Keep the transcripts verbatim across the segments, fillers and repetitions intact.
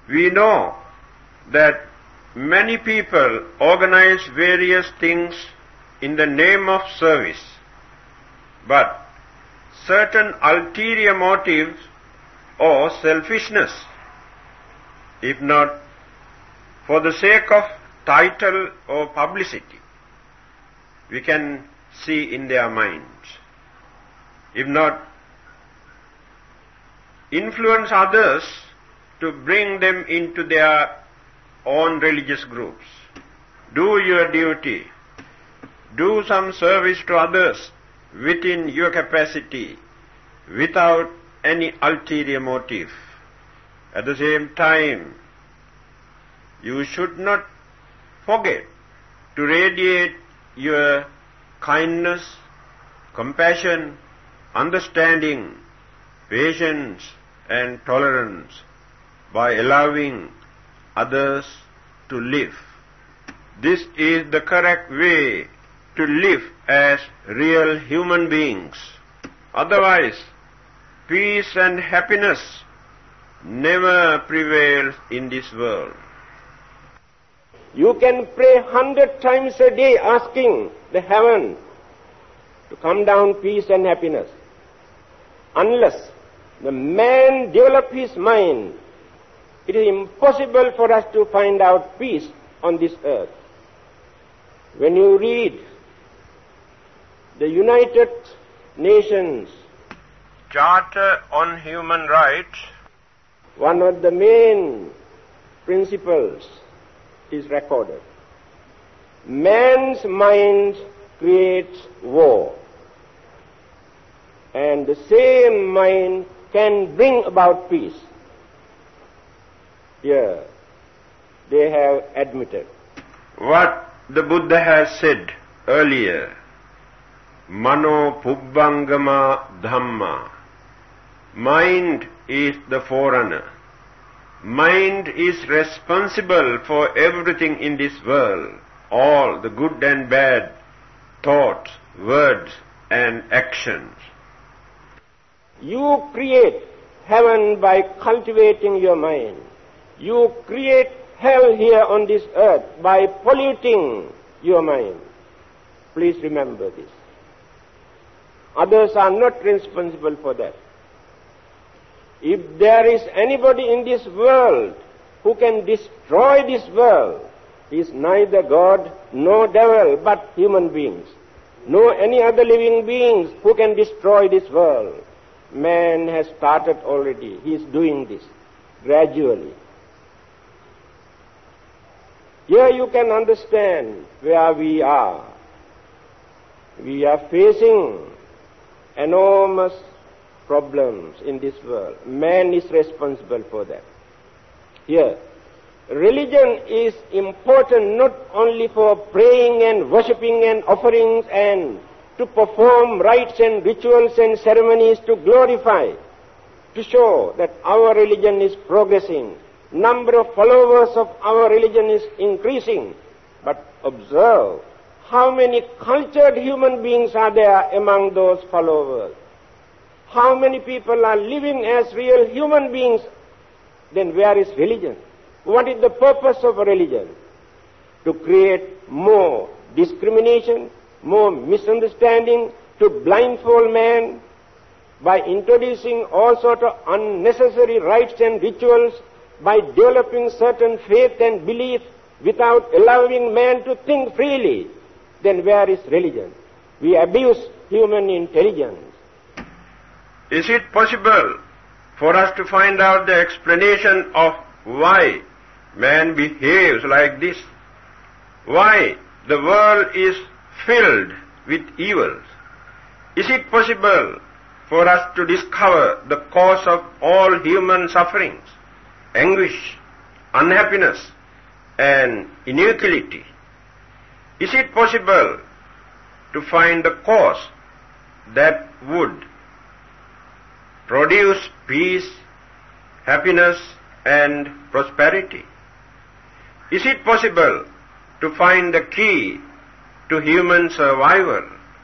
We know that many people organize various things in the name of service, but certain ulterior motives or selfishness, if not for the sake of title or publicity, we can see in their minds. If not, influence others to bring them into their own religious groups. Do your duty. Do some service to others within your capacity, without any ulterior motive. At the same time, you should not forget to radiate your kindness, compassion, understanding, patience, and tolerance by allowing others to live. This is the correct way to live as real human beings. Otherwise, peace and happiness never prevail in this world. You can pray hundred times a day asking the heaven to come down peace and happiness. Unless the man develop his mind, it is impossible for us to find out peace on this earth. When you read the United Nations Charter on Human Rights, one of the main principles is recorded. Man's mind creates war, and the same mind can bring about peace. Here, they have admitted what the Buddha has said earlier, Mano Pubbangama Dhamma. Mind is the forerunner. Mind is responsible for everything in this world, all the good and bad thoughts, words, and actions. You create heaven by cultivating your mind. You create hell here on this earth by polluting your mind. Please remember this. Others are not responsible for that. If there is anybody in this world who can destroy this world, he is neither God nor devil, but human beings. No any other living beings who can destroy this world. Man has started already. He is doing this gradually. Here you can understand where we are. We are facing enormous problems in this world. Man is responsible for that. Here, religion is important not only for praying and worshipping and offerings and to perform rites and rituals and ceremonies to glorify, to show that our religion is progressing. Number of followers of our religion is increasing. But observe how many cultured human beings are there among those followers. How many people are living as real human beings? Then where is religion? What is the purpose of a religion? To create more discrimination, more misunderstanding, to blindfold man by introducing all sorts of unnecessary rites and rituals, by developing certain faith and belief without allowing man to think freely. Then where is religion? We abuse human intelligence. Is it possible for us to find out the explanation of why man behaves like this? Why the world is filled with evils? Is it possible for us to discover the cause of all human sufferings, anguish, unhappiness, and inequality? Is it possible to find the cause that would produce peace, happiness, and prosperity? Is it possible to find the key to human survival?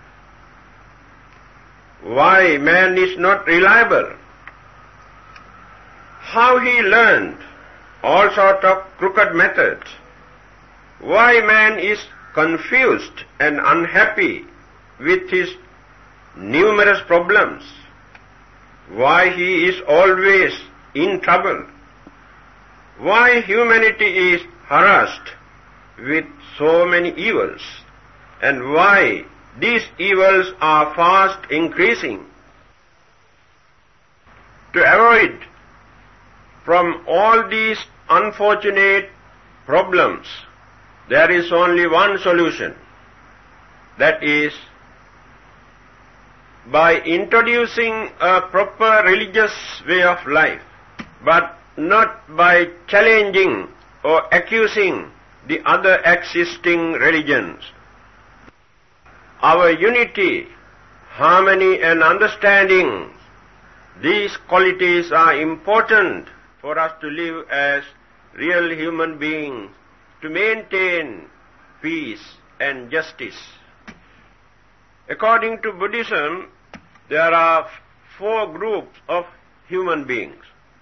Why man is not reliable? How he learned all sorts of crooked methods. Why man is confused and unhappy with his numerous problems? Why he is always in trouble? Why humanity is harassed with so many evils? And why these evils are fast increasing? To avoid from all these unfortunate problems, there is only one solution. That is, by introducing a proper religious way of life, but not by challenging or accusing the other existing religions. Our unity, harmony and understanding, these qualities are important for us to live as real human beings, to maintain peace and justice. According to Buddhism, there are four groups of human beings.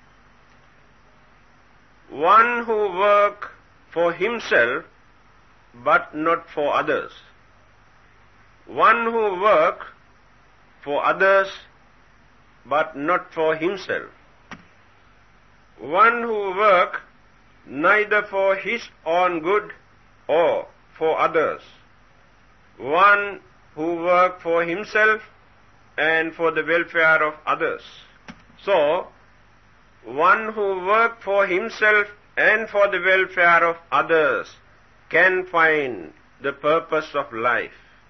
One who work for himself but not for others. One who work for others but not for himself. One who work neither for his own good or for others. One who work for himself and for the welfare of others. So, one who work for himself and for the welfare of others can find the purpose of life.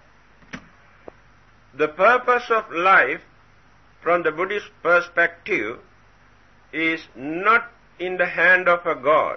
The purpose of life from the Buddhist perspective is not in the hand of a god.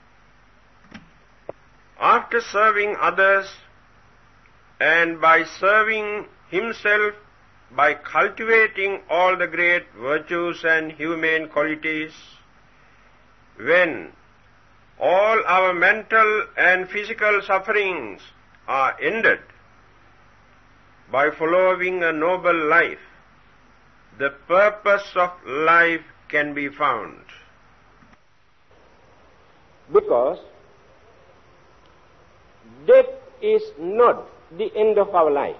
After serving others and by serving himself, by cultivating all the great virtues and humane qualities, when all our mental and physical sufferings are ended, by following a noble life, the purpose of life can be found. Because death is not the end of our life.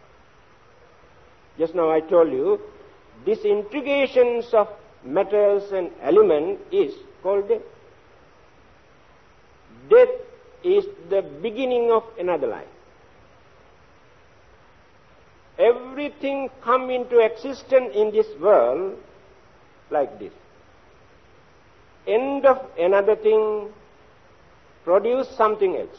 Just now I told you, disintegrations of metals and elements is called death. Death is the beginning of another life. Everything come into existence in this world like this. End of another thing, produce something else.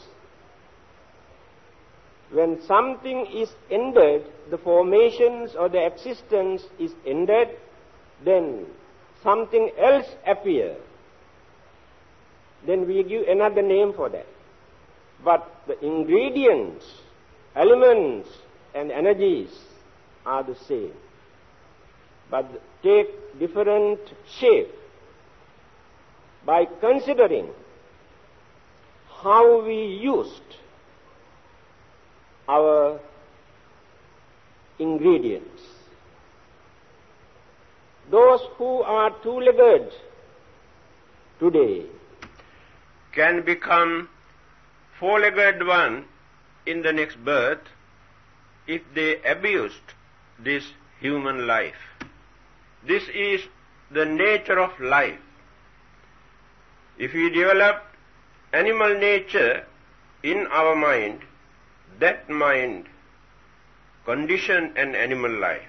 When something is ended, the formations or the existence is ended, then something else appears. Then we give another name for that. But the ingredients, elements and energies are the same, but take different shape. By considering how we used our ingredients. Those who are two-legged today can become four-legged one in the next birth if they abused this human life. This is the nature of life. If we develop animal nature in our mind, that mind condition an animal life.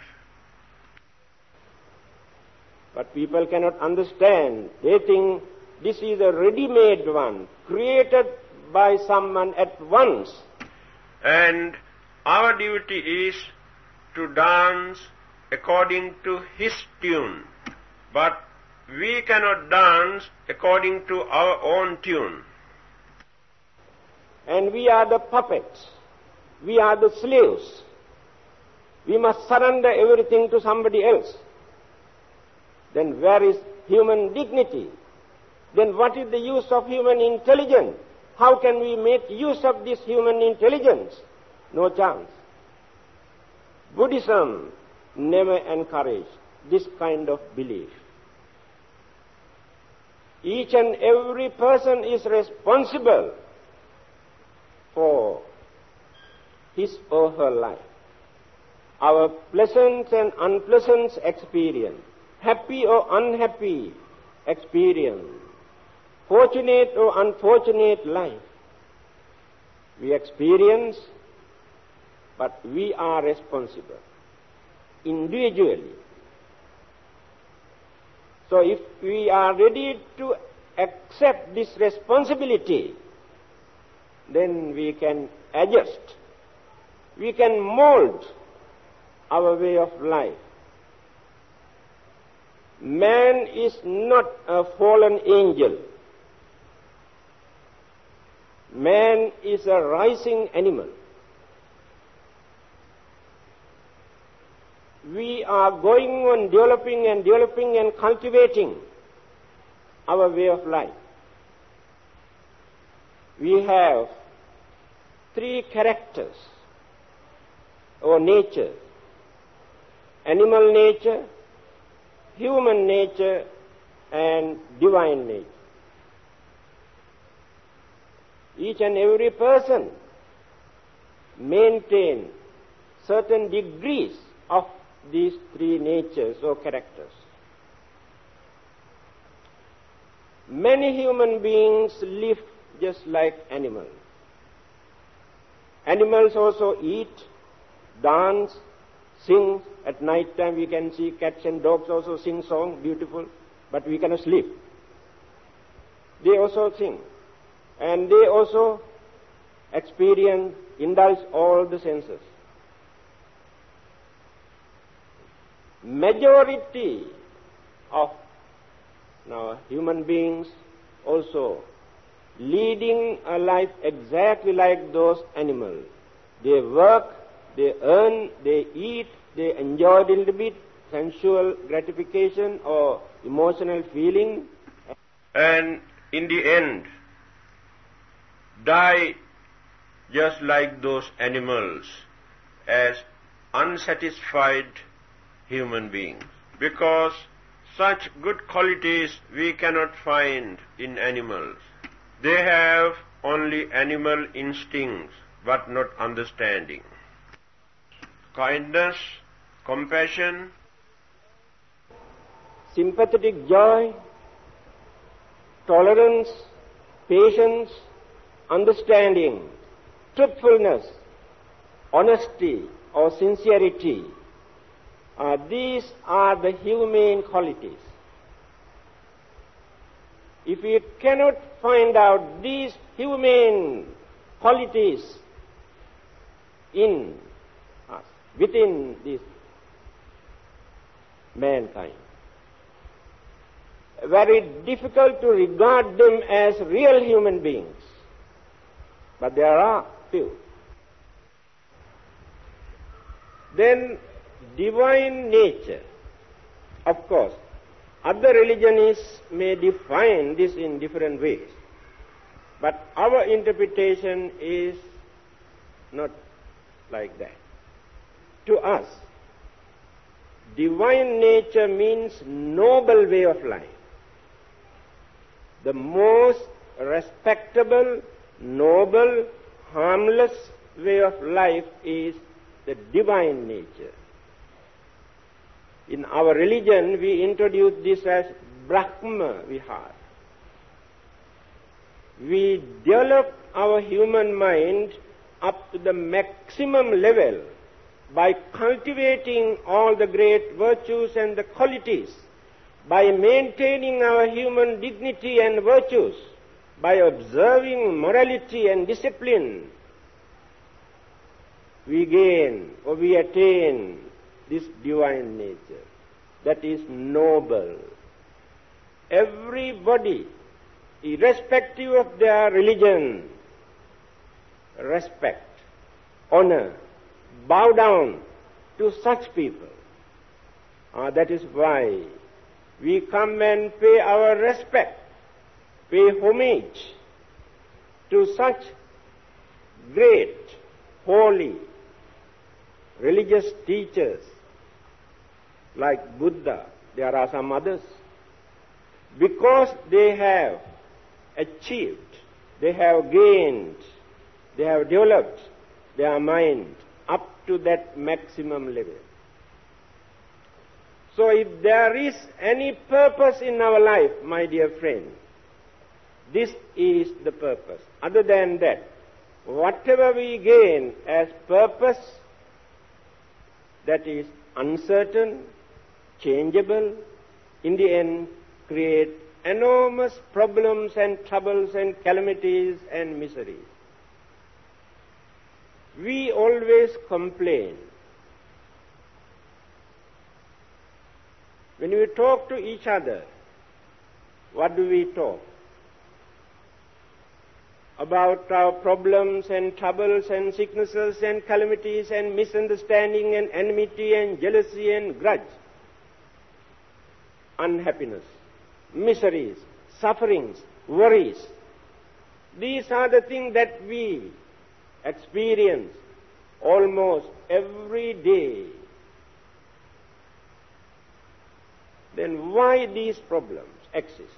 But people cannot understand. They think this is a ready-made one, created by someone at once. And our duty is to dance according to his tune. But we cannot dance according to our own tune. And we are the puppets. We are the slaves. We must surrender everything to somebody else. Then where is human dignity? Then what is the use of human intelligence? How can we make use of this human intelligence? No chance. Buddhism never encouraged this kind of belief. Each and every person is responsible for his or her life. Our pleasant and unpleasant experience, happy or unhappy experience, fortunate or unfortunate life, we experience, but we are responsible individually. So if we are ready to accept this responsibility, then we can adjust, we can mold our way of life. Man is not a fallen angel. Man is a rising animal. We are going on developing and developing and cultivating our way of life. We have three characters or nature: animal nature, human nature, and divine nature. Each and every person maintain certain degrees of these three natures or characters. Many human beings live just like animals. Animals also eat, dance, sing. At night time we can see cats and dogs also sing song, beautiful, but we cannot sleep. They also sing. And they also experience, indulge all the senses. Majority of now human beings also leading a life exactly like those animals. They work, they earn, they eat, they enjoy a little bit sensual gratification or emotional feeling, and in the end die just like those animals as unsatisfied human beings, because such good qualities we cannot find in animals. They have only animal instincts but not understanding. Kindness, compassion, sympathetic joy, tolerance, patience, understanding, truthfulness, honesty or sincerity, uh, these are the humane qualities. If we cannot find out these humane qualities in us, within this mankind, very difficult to regard them as real human beings. But there are few. Then divine nature. Of course, other religions may define this in different ways, but our interpretation is not like that. To us, divine nature means noble way of life. The most respectable, noble, harmless way of life is the divine nature. In our religion, we introduce this as Brahma Vihara. We develop our human mind up to the maximum level by cultivating all the great virtues and the qualities, by maintaining our human dignity and virtues, by observing morality and discipline. We gain or we attain this divine nature that is noble. Everybody, irrespective of their religion, respect, honor, bow down to such people. Uh, that is why we come and pay our respect, pay homage to such great, holy, religious teachers like Buddha. There are some others. because they have achieved, they have gained, they have developed their mind up to that maximum level. So if there is any purpose in our life, my dear friend, this is the purpose. Other than that, whatever we gain as purpose, that is uncertain, changeable, in the end create enormous problems and troubles and calamities and miseries. We always complain. When we talk to each other, what do we talk? About our problems and troubles and sicknesses and calamities and misunderstanding and enmity and jealousy and grudge, unhappiness, miseries, sufferings, worries. These are the things that we experience almost every day. Then why these problems exist?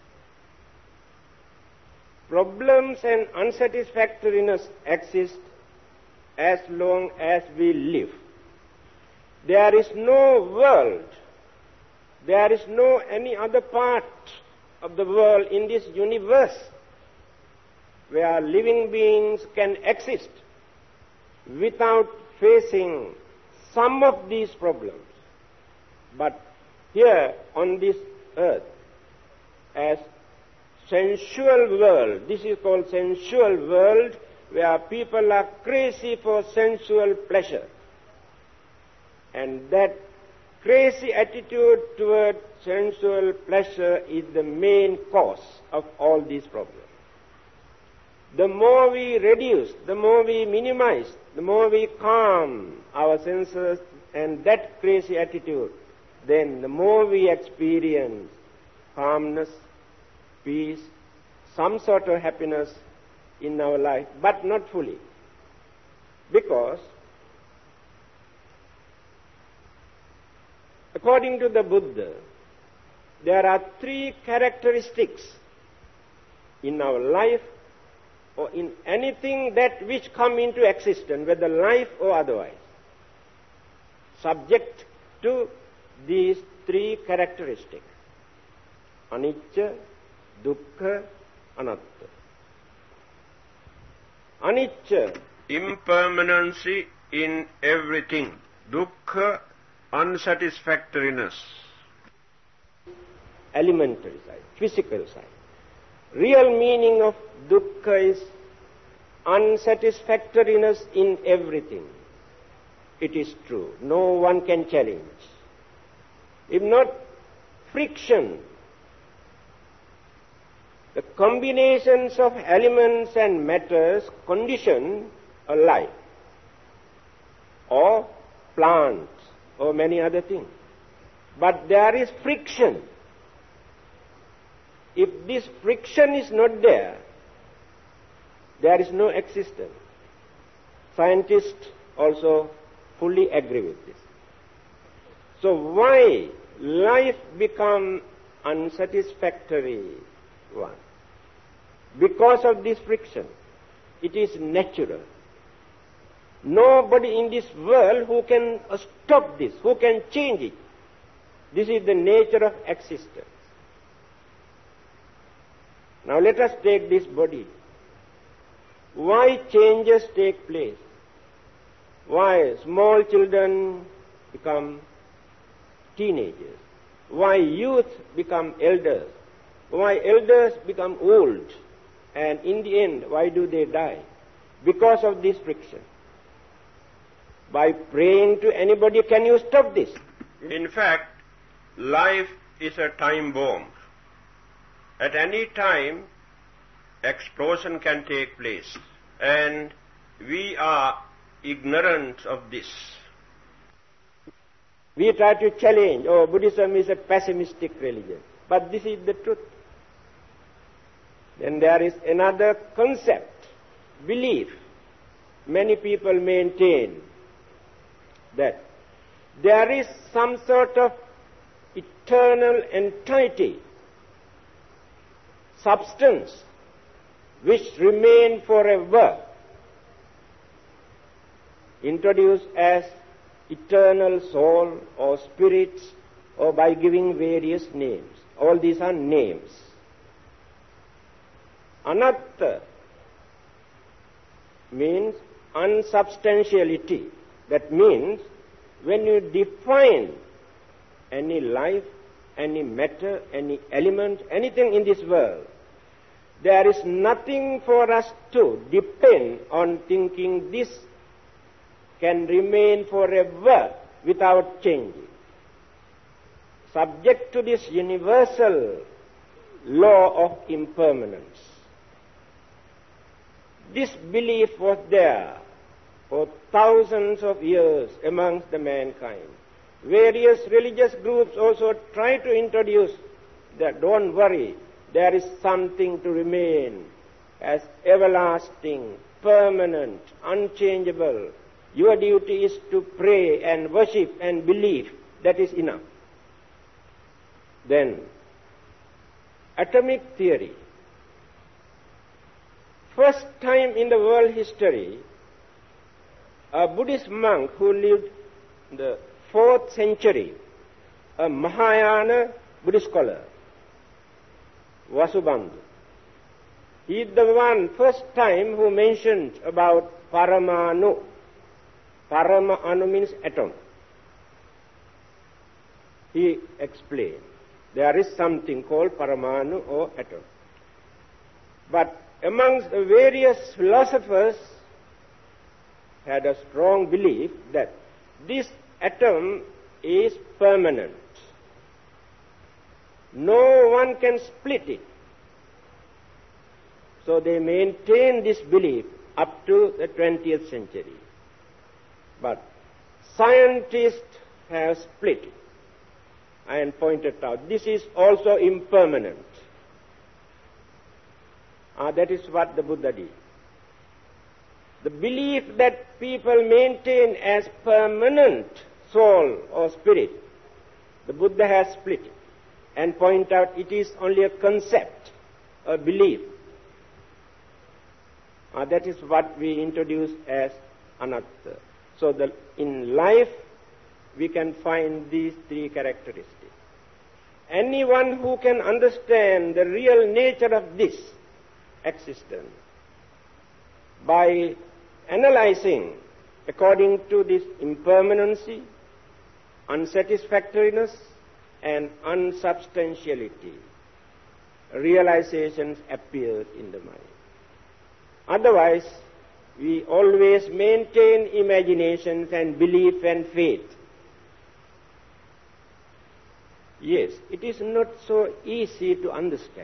Problems and unsatisfactoriness exist as long as we live. There is no world, there is no any other part of the world in this universe where living beings can exist without facing some of these problems. But here on this earth, as sensual world, this is called sensual world, where people are crazy for sensual pleasure. And that crazy attitude toward sensual pleasure is the main cause of all these problems. The more we reduce, the more we minimize, the more we calm our senses and that crazy attitude, then the more we experience calmness, peace, some sort of happiness in our life, but not fully. Because according to the Buddha, there are three characteristics in our life or in anything that which come into existence, whether life or otherwise, subject to these three characteristics: anicca, dukkha, anatta. Anicca, impermanency in everything. Dukkha, unsatisfactoriness. Elementary side, physical side. Real meaning of dukkha is unsatisfactoriness in everything. It is true. No one can challenge. If not, friction. The combinations of elements and matters condition a life, or plants, or many other things. But there is friction. If this friction is not there, there is no existence. Scientists also fully agree with this. So why life becomes unsatisfactory one? Because of this friction. It is natural. Nobody in this world who can stop this, who can change it. This is the nature of existence. Now let us take this body. Why changes take place? Why small children become teenagers? Why youth become elders? Why elders become old? And in the end, why do they die? Because of this friction. By praying to anybody, can you stop this? In fact, life is a time bomb. At any time, explosion can take place, and we are ignorant of this. We try to challenge, oh, Buddhism is a pessimistic religion. But this is the truth. Then there is another concept, belief. Many people maintain that there is some sort of eternal entity substance which remain forever, introduced as eternal soul or spirits, or by giving various names. All these are names. Anatta means unsubstantiality. That means when you define any life, any matter, any element, anything in this world, there is nothing for us to depend on thinking this can remain forever without changing. Subject to this universal law of impermanence. This belief was there for thousands of years amongst the mankind. Various religious groups also try to introduce that don't worry, there is something to remain as everlasting, permanent, unchangeable. Your duty is to pray and worship and believe. That is enough. Then, atomic theory. First time in the world history, a Buddhist monk who lived in the fourth century, a Mahayana Buddhist scholar, Vasubandhu. He is the one first time who mentioned about Paramanu. Paramanu means atom. He explained there is something called Paramanu or atom. But amongst the various philosophers had a strong belief that this atom is permanent. No one can split it. So they maintained this belief up to the twentieth century. But scientists have split it and pointed out this is also impermanent. Ah, that is what the Buddha did. The belief that people maintain as permanent soul or spirit, the Buddha has split it and point out it is only a concept, a belief. Ah, that is what we introduce as anatta. So the, in life we can find these three characteristics. Anyone who can understand the real nature of this existence by analyzing according to this impermanency, unsatisfactoriness, and unsubstantiality, realizations appear in the mind. Otherwise, we always maintain imaginations and belief and faith. Yes, it is not so easy to understand.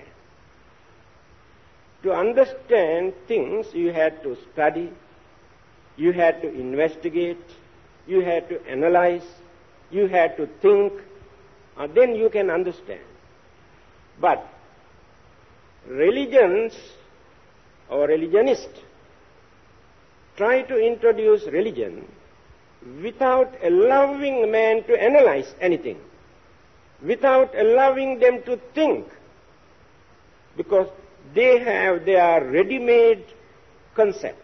To understand things, you had to study, you had to investigate, you had to analyze, you had to think, and then you can understand. But religions or religionists try to introduce religion without allowing man to analyze anything, without allowing them to think, because they have their ready-made concept.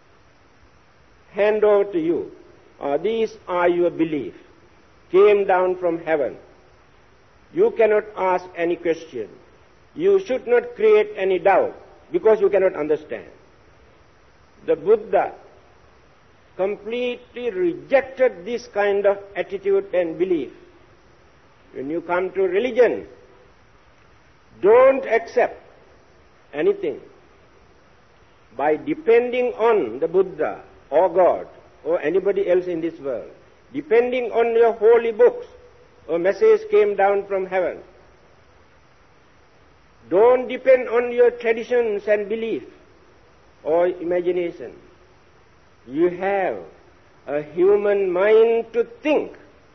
Hand over to you. Uh, these are your belief. Came down from heaven. You cannot ask any question. You should not create any doubt because you cannot understand. The Buddha completely rejected this kind of attitude and belief. When you come to religion, don't accept anything by depending on the Buddha or God or anybody else in this world, depending on your holy books or message came down from heaven. Don't depend on your traditions and belief or imagination. You have a human mind to think.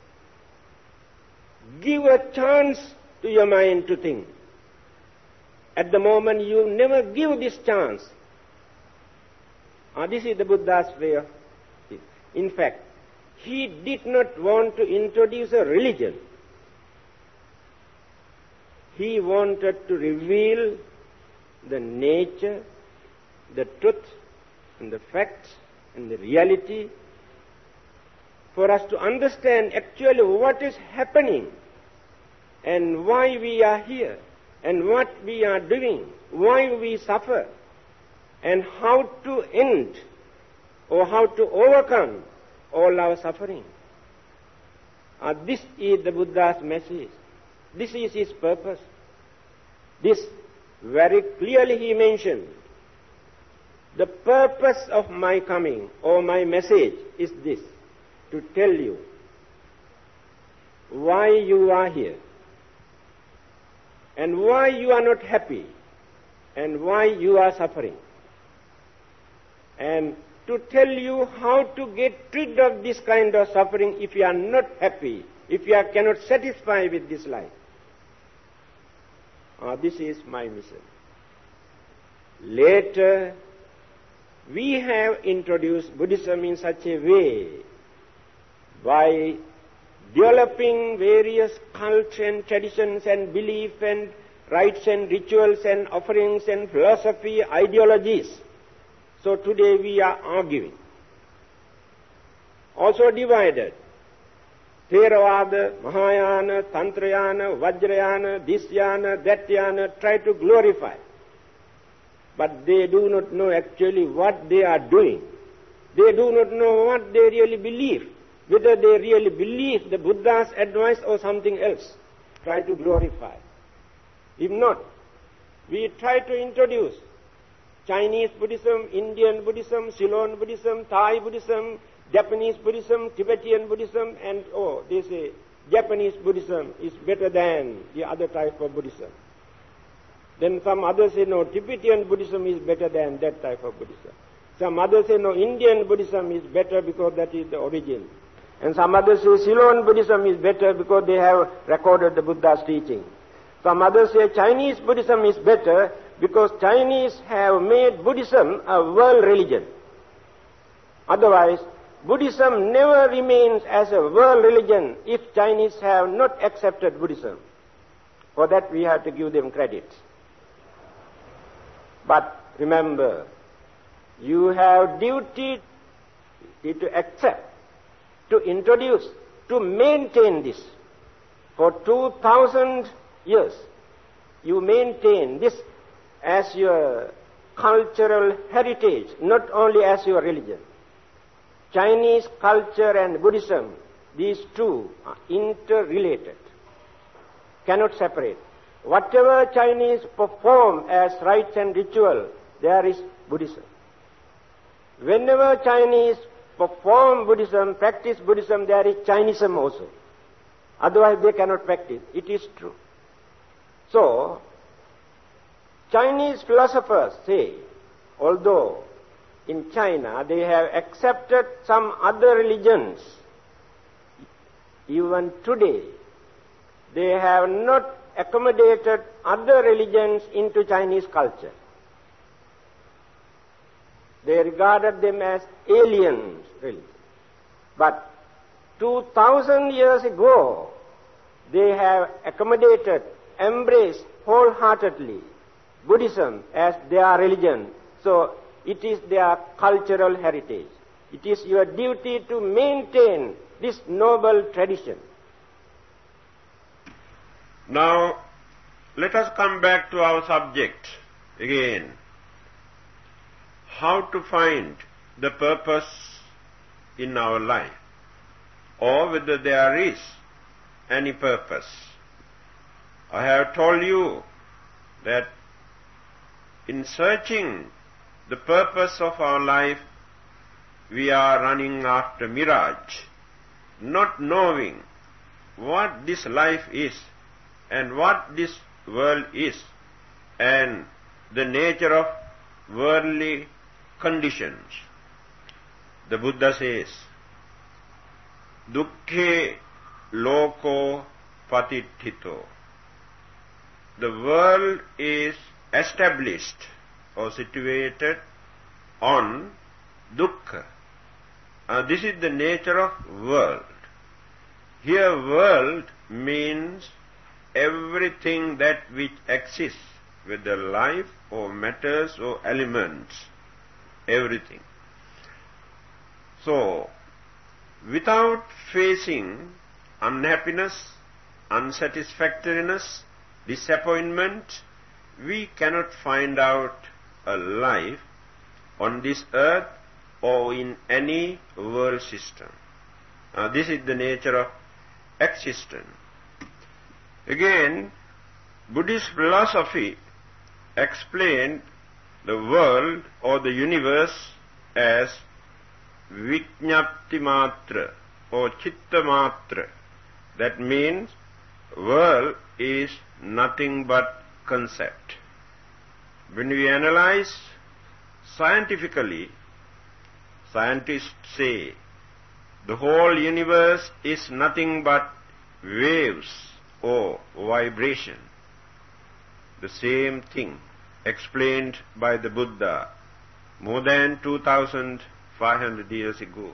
Give a chance to your mind to think. At the moment you never give this chance. Ah, this is the Buddha's way of it. In fact, he did not want to introduce a religion. He wanted to reveal the nature, the truth, and the facts, and the reality, for us to understand actually what is happening, and why we are here, and what we are doing, why we suffer, and how to end or how to overcome all our suffering. Uh, this is the Buddha's message. This is his purpose. This very clearly he mentioned. The purpose of my coming or my message is this, to tell you why you are here, and why you are not happy, and why you are suffering, and to tell you how to get rid of this kind of suffering if you are not happy, if you are cannot satisfy with this life. Uh, this is my mission. Later, we have introduced Buddhism in such a way by developing various cults and traditions and belief and rites and rituals and offerings and philosophy, ideologies. So today we are arguing. Also divided. Theravada, Mahayana, Tantrayana, Vajrayana, this yana, that yana, try to glorify. But they do not know actually what they are doing. They do not know what they really believe. Whether they really believe the Buddha's advice or something else. Try to glorify. If not, we try to introduce Chinese Buddhism, Indian Buddhism, Ceylon Buddhism, Thai Buddhism, Japanese Buddhism, Tibetan Buddhism, and oh, they say Japanese Buddhism is better than the other type of Buddhism. Then some others say no, Tibetan Buddhism is better than that type of Buddhism. Some others say no, Indian Buddhism is better because that is the origin. And some others say Ceylon Buddhism is better because they have recorded the Buddha's teaching. Some others say Chinese Buddhism is better because Chinese have made Buddhism a world religion. Otherwise, Buddhism never remains as a world religion if Chinese have not accepted Buddhism. For that we have to give them credit. But remember, you have duty to accept, to introduce, to maintain this. For two thousand years, you maintain this as your cultural heritage, not only as your religion. Chinese culture and Buddhism, these two are interrelated, cannot separate. Whatever Chinese perform as rites and ritual, there is Buddhism. Whenever Chinese perform Buddhism, practice Buddhism, there is Chinism also. Otherwise they cannot practice. It is true. So, Chinese philosophers say, although in China they have accepted some other religions, even today they have not accommodated other religions into Chinese culture. They regarded them as alien religions. But two thousand years ago, they have accommodated, embraced wholeheartedly Buddhism as their religion. So it is their cultural heritage. It is your duty to maintain this noble tradition. Now, let us come back to our subject again. How to find the purpose in our life, or whether there is any purpose. I have told you that in searching the purpose of our life, we are running after mirage, not knowing what this life is and what this world is and the nature of worldly conditions. The Buddha says, Dukkhe loko patithito. The world is established or situated on dukkha. Uh, this is the nature of world. Here world means everything that which exists whether life or matters or elements, everything. So, without facing unhappiness, unsatisfactoriness, disappointment, we cannot find out a life on this earth or in any world system. Uh, this is the nature of existence. Again, Buddhist philosophy explained the world or the universe as Vijñapti Matra or Chitta Matra. That means world is nothing but concept. When we analyze scientifically, scientists say the whole universe is nothing but waves or vibration. The same thing explained by the Buddha more than two thousand five hundred years ago.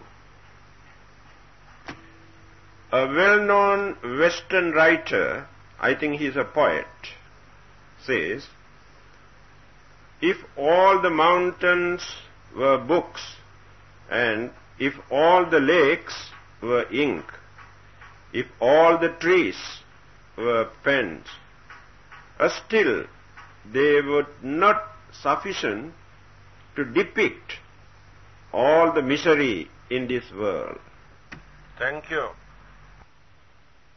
A well-known Western writer, I think he is a poet, says, if all the mountains were books and if all the lakes were ink, if all the trees were pens, uh, still they would not sufficient to depict all the misery in this world. Thank you.